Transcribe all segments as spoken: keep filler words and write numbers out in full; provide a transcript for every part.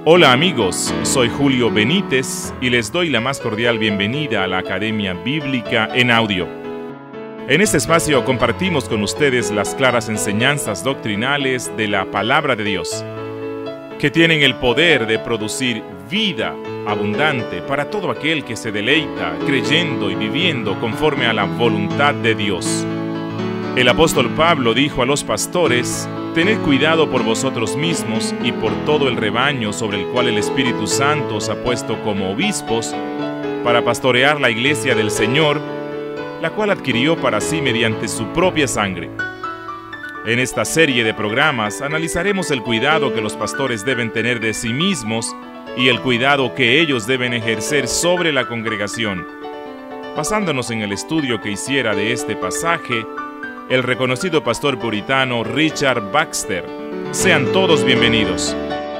Hola amigos, soy Julio Benítez y les doy la más cordial bienvenida a la Academia Bíblica en Audio. En este espacio compartimos con ustedes las claras enseñanzas doctrinales de la Palabra de Dios, que tienen el poder de producir vida abundante para todo aquel que se deleita creyendo y viviendo conforme a la voluntad de Dios. El apóstol Pablo dijo a los pastores: tened cuidado por vosotros mismos y por todo el rebaño sobre el cual el Espíritu Santo os ha puesto como obispos, para pastorear la iglesia del Señor, la cual adquirió para sí mediante su propia sangre. En esta serie de programas analizaremos el cuidado que los pastores deben tener de sí mismos y el cuidado que ellos deben ejercer sobre la congregación, basándonos en el estudio que hiciera de este pasaje el reconocido pastor puritano Richard Baxter. Sean todos bienvenidos.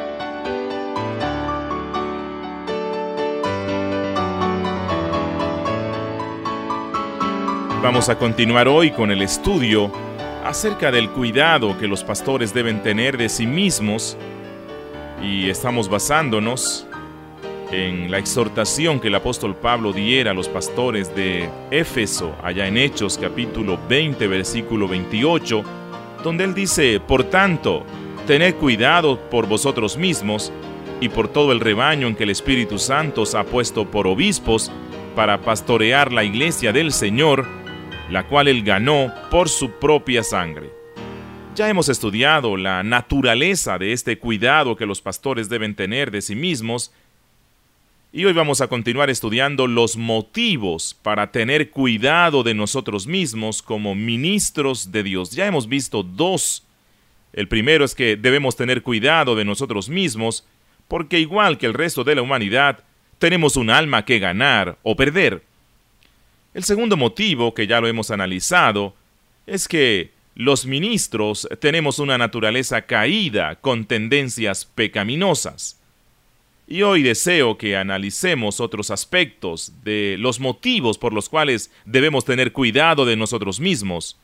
Vamos a continuar hoy con el estudio acerca del cuidado que los pastores deben tener de sí mismos, y estamos basándonos en la exhortación que el apóstol Pablo diera a los pastores de Éfeso, allá en Hechos capítulo veinte, versículo veintiocho, donde él dice: por tanto, tened cuidado por vosotros mismos y por todo el rebaño en que el Espíritu Santo os ha puesto por obispos, para pastorear la iglesia del Señor, la cual él ganó por su propia sangre. Ya hemos estudiado la naturaleza de este cuidado que los pastores deben tener de sí mismos, y hoy vamos a continuar estudiando los motivos para tener cuidado de nosotros mismos como ministros de Dios. Ya hemos visto dos. El primero es que debemos tener cuidado de nosotros mismos porque, igual que el resto de la humanidad, tenemos un alma que ganar o perder. El segundo motivo, que ya lo hemos analizado, es que los ministros tenemos una naturaleza caída con tendencias pecaminosas. Y hoy deseo que analicemos otros aspectos de los motivos por los cuales debemos tener cuidado de nosotros mismos.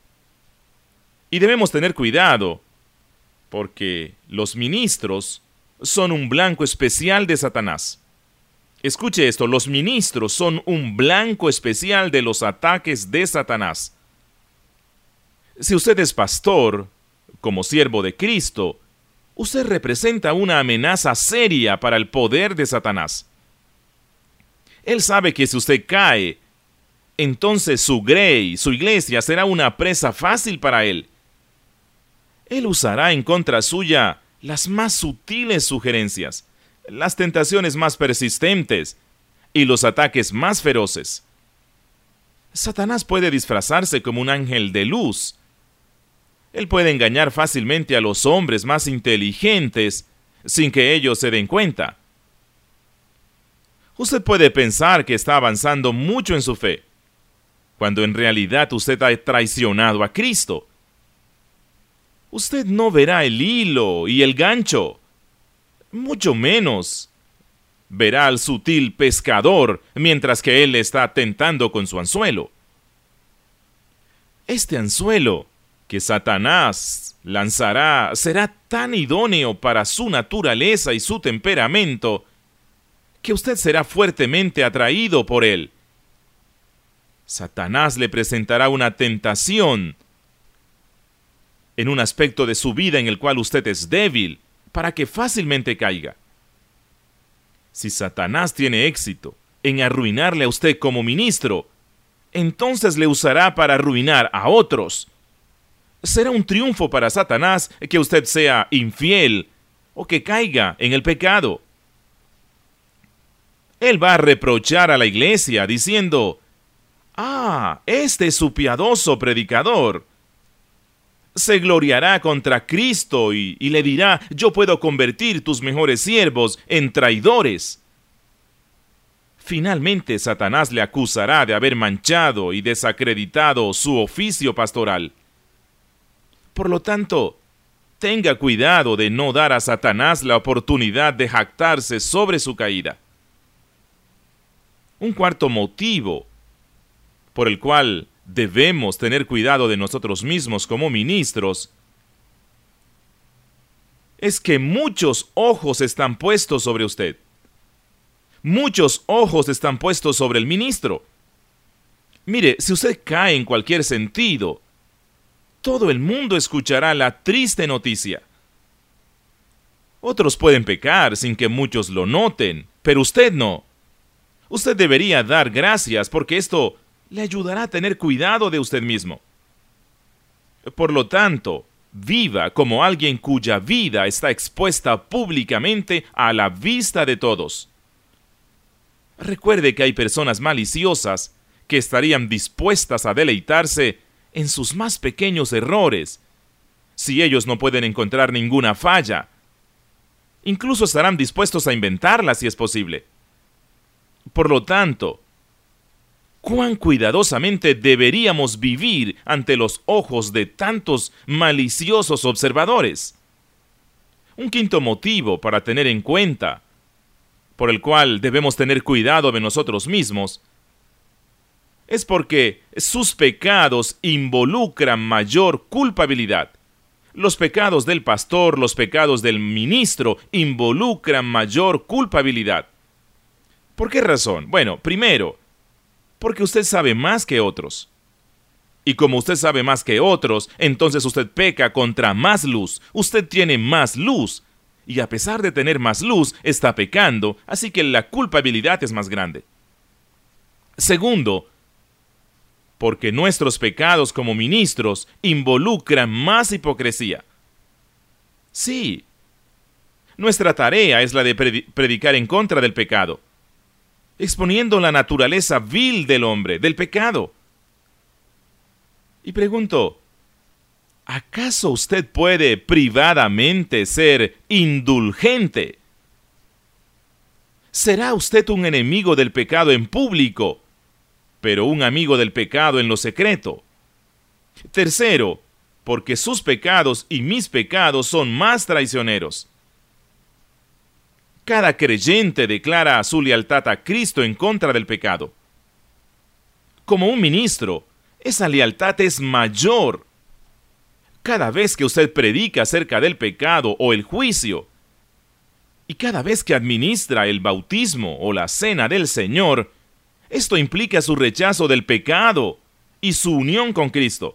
Y debemos tener cuidado porque los ministros son un blanco especial de Satanás. Escuche esto: los ministros son un blanco especial de los ataques de Satanás. Si usted es pastor, como siervo de Cristo, usted representa una amenaza seria para el poder de Satanás. Él sabe que si usted cae, entonces su grey, su iglesia, será una presa fácil para él. Él usará en contra suya las más sutiles sugerencias, las tentaciones más persistentes y los ataques más feroces. Satanás puede disfrazarse como un ángel de luz. Él puede engañar fácilmente a los hombres más inteligentes sin que ellos se den cuenta. Usted puede pensar que está avanzando mucho en su fe, cuando en realidad usted ha traicionado a Cristo. Usted no verá el hilo y el gancho, mucho menos verá al sutil pescador mientras que él le está tentando con su anzuelo. Este anzuelo que Satanás lanzará será tan idóneo para su naturaleza y su temperamento que usted será fuertemente atraído por él. Satanás le presentará una tentación en un aspecto de su vida en el cual usted es débil, para que fácilmente caiga. Si Satanás tiene éxito en arruinarle a usted como ministro, entonces le usará para arruinar a otros. Será un triunfo para Satanás que usted sea infiel o que caiga en el pecado. Él va a reprochar a la iglesia diciendo: ah, este es su piadoso predicador. Se gloriará contra Cristo y, y le dirá: yo puedo convertir tus mejores siervos en traidores. Finalmente, Satanás le acusará de haber manchado y desacreditado su oficio pastoral. Por lo tanto, tenga cuidado de no dar a Satanás la oportunidad de jactarse sobre su caída. Un cuarto motivo por el cual debemos tener cuidado de nosotros mismos como ministros es que muchos ojos están puestos sobre usted. Muchos ojos están puestos sobre el ministro. Mire, si usted cae en cualquier sentido, todo el mundo escuchará la triste noticia. Otros pueden pecar sin que muchos lo noten, pero usted no. Usted debería dar gracias porque esto le ayudará a tener cuidado de usted mismo. Por lo tanto, viva como alguien cuya vida está expuesta públicamente a la vista de todos. Recuerde que hay personas maliciosas que estarían dispuestas a deleitarse en sus más pequeños errores, si ellos no pueden encontrar ninguna falla. Incluso estarán dispuestos a inventarla si es posible. Por lo tanto, ¿cuán cuidadosamente deberíamos vivir ante los ojos de tantos maliciosos observadores? Un quinto motivo para tener en cuenta, por el cual debemos tener cuidado de nosotros mismos, es porque sus pecados involucran mayor culpabilidad. Los pecados del pastor, los pecados del ministro involucran mayor culpabilidad. ¿Por qué razón? Bueno, primero, porque usted sabe más que otros. Y como usted sabe más que otros, entonces usted peca contra más luz. Usted tiene más luz. Y a pesar de tener más luz, está pecando, así que la culpabilidad es más grande. Segundo, porque nuestros pecados como ministros involucran más hipocresía. Sí, nuestra tarea es la de predicar en contra del pecado, exponiendo la naturaleza vil del hombre, del pecado. Y pregunto, ¿acaso usted puede privadamente ser indulgente? ¿Será usted un enemigo del pecado en público, pero un amigo del pecado en lo secreto? Tercero, porque sus pecados y mis pecados son más traicioneros. Cada creyente declara su lealtad a Cristo en contra del pecado. Como un ministro, esa lealtad es mayor. Cada vez que usted predica acerca del pecado o el juicio, y cada vez que administra el bautismo o la cena del Señor, esto implica su rechazo del pecado y su unión con Cristo.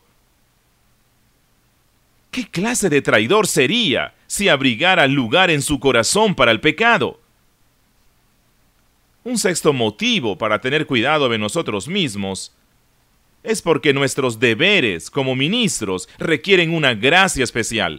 ¿Qué clase de traidor sería si abrigara lugar en su corazón para el pecado? Un sexto motivo para tener cuidado de nosotros mismos es porque nuestros deberes como ministros requieren una gracia especial.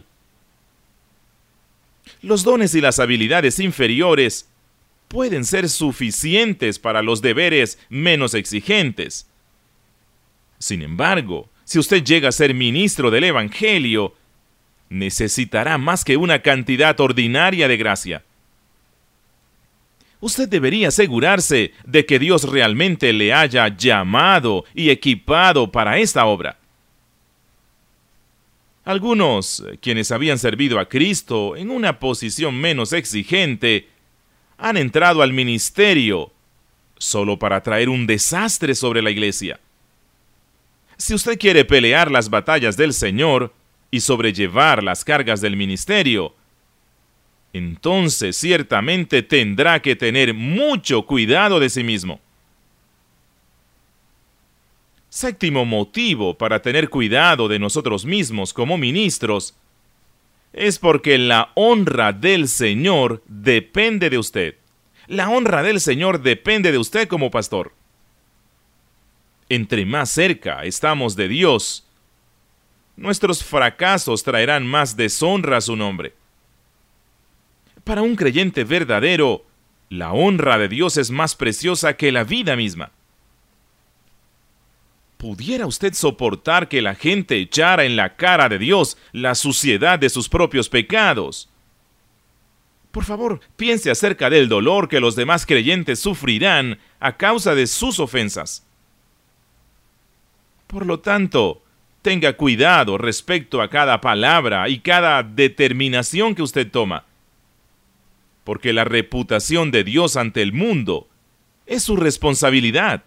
Los dones y las habilidades inferiores pueden ser suficientes para los deberes menos exigentes. Sin embargo, si usted llega a ser ministro del Evangelio, necesitará más que una cantidad ordinaria de gracia. Usted debería asegurarse de que Dios realmente le haya llamado y equipado para esta obra. Algunos, quienes habían servido a Cristo en una posición menos exigente, han entrado al ministerio solo para traer un desastre sobre la iglesia. Si usted quiere pelear las batallas del Señor y sobrellevar las cargas del ministerio, entonces ciertamente tendrá que tener mucho cuidado de sí mismo. Séptimo motivo para tener cuidado de nosotros mismos como ministros es porque la honra del Señor depende de usted. La honra del Señor depende de usted como pastor. Entre más cerca estamos de Dios, nuestros fracasos traerán más deshonra a su nombre. Para un creyente verdadero, la honra de Dios es más preciosa que la vida misma. ¿Pudiera usted soportar que la gente echara en la cara de Dios la suciedad de sus propios pecados? Por favor, piense acerca del dolor que los demás creyentes sufrirán a causa de sus ofensas. Por lo tanto, tenga cuidado respecto a cada palabra y cada determinación que usted toma, porque la reputación de Dios ante el mundo es su responsabilidad.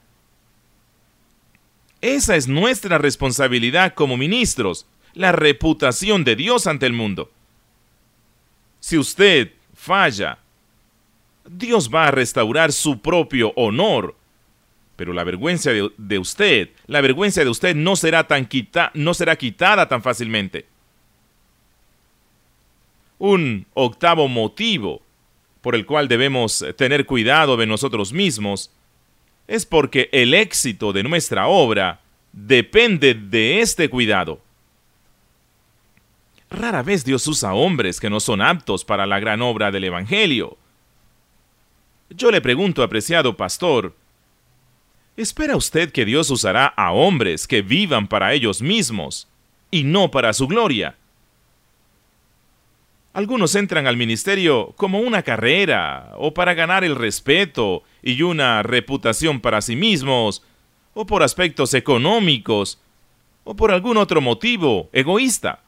Esa es nuestra responsabilidad como ministros, la reputación de Dios ante el mundo. Si usted falla, Dios va a restaurar su propio honor. Pero la vergüenza de, de usted, la vergüenza de usted no será, tan quita, no será quitada tan fácilmente. Un octavo motivo por el cual debemos tener cuidado de nosotros mismos es porque el éxito de nuestra obra depende de este cuidado. Rara vez Dios usa hombres que no son aptos para la gran obra del Evangelio. Yo le pregunto, apreciado pastor, ¿espera usted que Dios usará a hombres que vivan para ellos mismos y no para su gloria? Algunos entran al ministerio como una carrera, o para ganar el respeto y una reputación para sí mismos, o por aspectos económicos, o por algún otro motivo egoísta.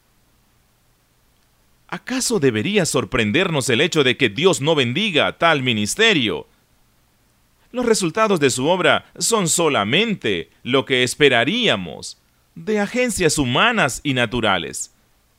¿Acaso debería sorprendernos el hecho de que Dios no bendiga tal ministerio? Los resultados de su obra son solamente lo que esperaríamos de agencias humanas y naturales.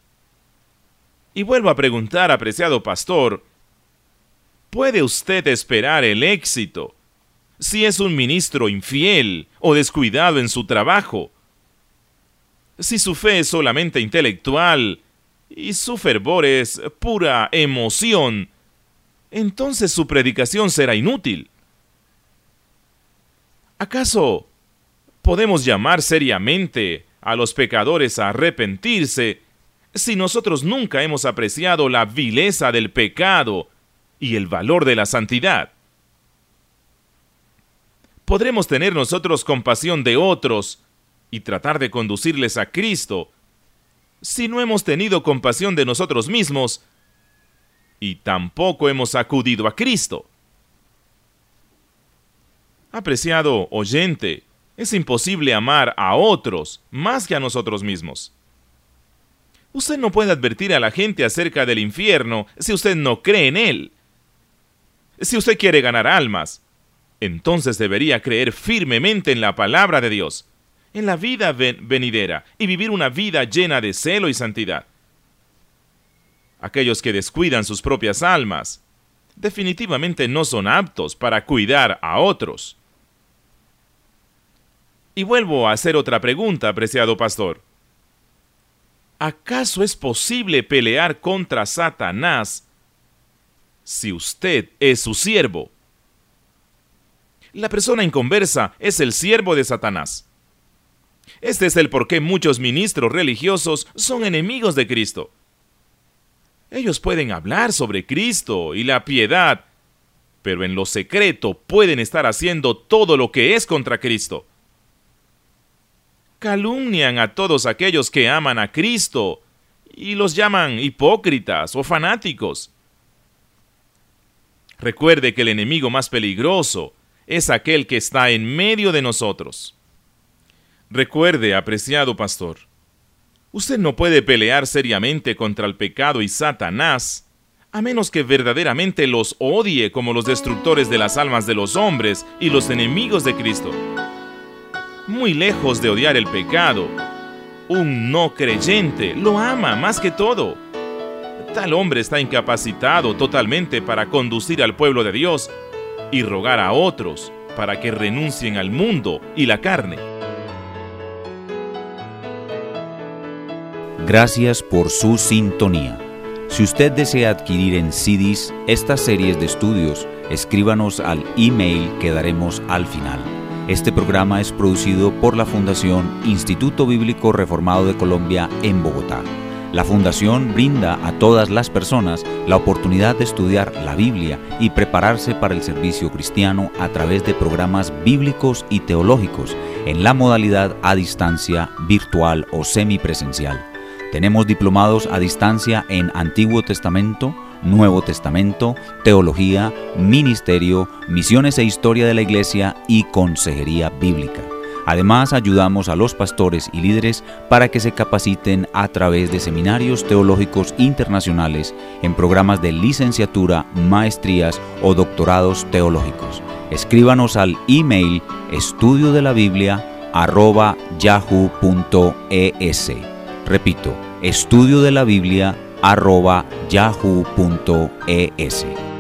Y vuelvo a preguntar, apreciado pastor, ¿puede usted esperar el éxito si es un ministro infiel o descuidado en su trabajo? Si su fe es solamente intelectual y su fervor es pura emoción, entonces su predicación será inútil. ¿Acaso podemos llamar seriamente a los pecadores a arrepentirse si nosotros nunca hemos apreciado la vileza del pecado y el valor de la santidad? ¿Podremos tener nosotros compasión de otros y tratar de conducirles a Cristo si no hemos tenido compasión de nosotros mismos y tampoco hemos acudido a Cristo? Apreciado oyente, es imposible amar a otros más que a nosotros mismos. Usted no puede advertir a la gente acerca del infierno si usted no cree en él. Si usted quiere ganar almas, entonces debería creer firmemente en la palabra de Dios, en la vida ven- venidera, y vivir una vida llena de celo y santidad. Aquellos que descuidan sus propias almas, definitivamente no son aptos para cuidar a otros. Y vuelvo a hacer otra pregunta, apreciado pastor. ¿Acaso es posible pelear contra Satanás si usted es su siervo? La persona inconversa es el siervo de Satanás. Este es el por qué muchos ministros religiosos son enemigos de Cristo. Ellos pueden hablar sobre Cristo y la piedad, pero en lo secreto pueden estar haciendo todo lo que es contra Cristo. Calumnian a todos aquellos que aman a Cristo y los llaman hipócritas o fanáticos. Recuerde que el enemigo más peligroso es aquel que está en medio de nosotros. Recuerde, apreciado pastor, usted no puede pelear seriamente contra el pecado y Satanás a menos que verdaderamente los odie como los destructores de las almas de los hombres y los enemigos de Cristo. Muy lejos de odiar el pecado, un no creyente lo ama más que todo. Tal hombre está incapacitado totalmente para conducir al pueblo de Dios y rogar a otros para que renuncien al mundo y la carne. Gracias por su sintonía. Si usted desea adquirir en C Ds estas series de estudios, escríbanos al email que daremos al final. Este programa es producido por la Fundación Instituto Bíblico Reformado de Colombia en Bogotá. La Fundación brinda a todas las personas la oportunidad de estudiar la Biblia y prepararse para el servicio cristiano a través de programas bíblicos y teológicos en la modalidad a distancia, virtual o semipresencial. Tenemos diplomados a distancia en Antiguo Testamento, Nuevo Testamento, Teología, Ministerio, Misiones e Historia de la Iglesia y Consejería Bíblica. Además, ayudamos a los pastores y líderes para que se capaciten a través de seminarios teológicos internacionales en programas de licenciatura, maestrías o doctorados teológicos. Escríbanos al email estudio de la biblia arroba yahoo punto es. Repito, estudio de la biblia arroba yahoo punto es.